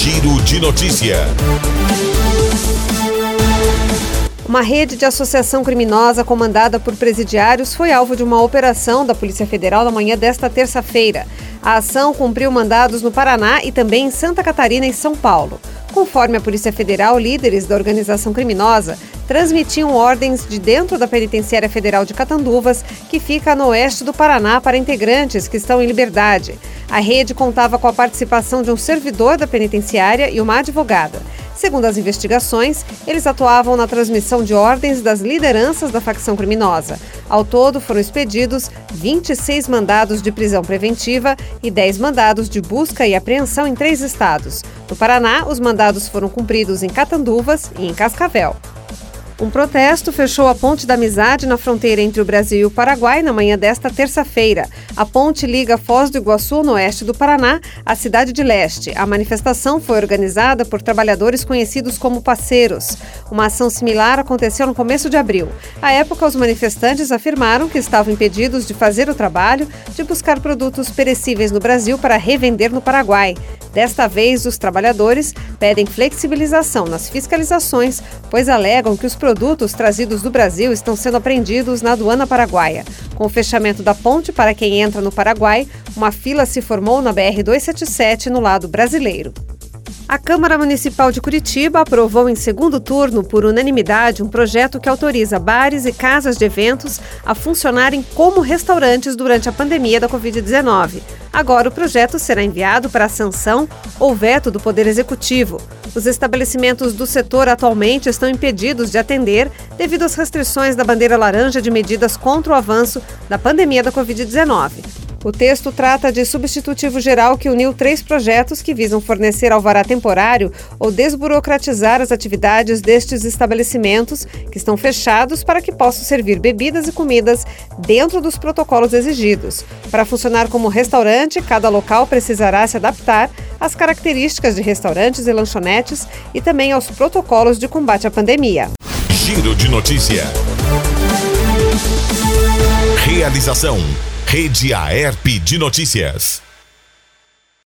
Giro de Notícia. Uma rede de associação criminosa comandada por presidiários foi alvo de uma operação da Polícia Federal na manhã desta terça-feira. A ação cumpriu mandados no Paraná e também em Santa Catarina e São Paulo. Conforme a Polícia Federal, líderes da organização criminosa transmitiam ordens de dentro da Penitenciária Federal de Catanduvas, que fica no oeste do Paraná, para integrantes que estão em liberdade. A rede contava com a participação de um servidor da penitenciária e uma advogada. Segundo as investigações, eles atuavam na transmissão de ordens das lideranças da facção criminosa. Ao todo, foram expedidos 26 mandados de prisão preventiva e 10 mandados de busca e apreensão em 3 estados. No Paraná, os mandados foram cumpridos em Catanduvas e em Cascavel. Um protesto fechou a Ponte da Amizade na fronteira entre o Brasil e o Paraguai na manhã desta terça-feira. A ponte liga Foz do Iguaçu, no oeste do Paraná, à cidade de Leste. A manifestação foi organizada por trabalhadores conhecidos como parceiros. Uma ação similar aconteceu no começo de abril. À época, os manifestantes afirmaram que estavam impedidos de fazer o trabalho de buscar produtos perecíveis no Brasil para revender no Paraguai. Desta vez, os trabalhadores pedem flexibilização nas fiscalizações, pois alegam que os produtos trazidos do Brasil estão sendo apreendidos na aduana paraguaia. Com o fechamento da ponte para quem entra no Paraguai, uma fila se formou na BR-277 no lado brasileiro. A Câmara Municipal de Curitiba aprovou em segundo turno, por unanimidade, um projeto que autoriza bares e casas de eventos a funcionarem como restaurantes durante a pandemia da Covid-19. Agora o projeto será enviado para a sanção ou veto do Poder Executivo. Os estabelecimentos do setor atualmente estão impedidos de atender devido às restrições da bandeira laranja de medidas contra o avanço da pandemia da Covid-19. O texto trata de substitutivo geral que uniu 3 projetos que visam fornecer alvará temporário ou desburocratizar as atividades destes estabelecimentos que estão fechados para que possam servir bebidas e comidas dentro dos protocolos exigidos. Para funcionar como restaurante, cada local precisará se adaptar às características de restaurantes e lanchonetes e também aos protocolos de combate à pandemia. Giro de Notícia. Realização: Rede Aerp de Notícias.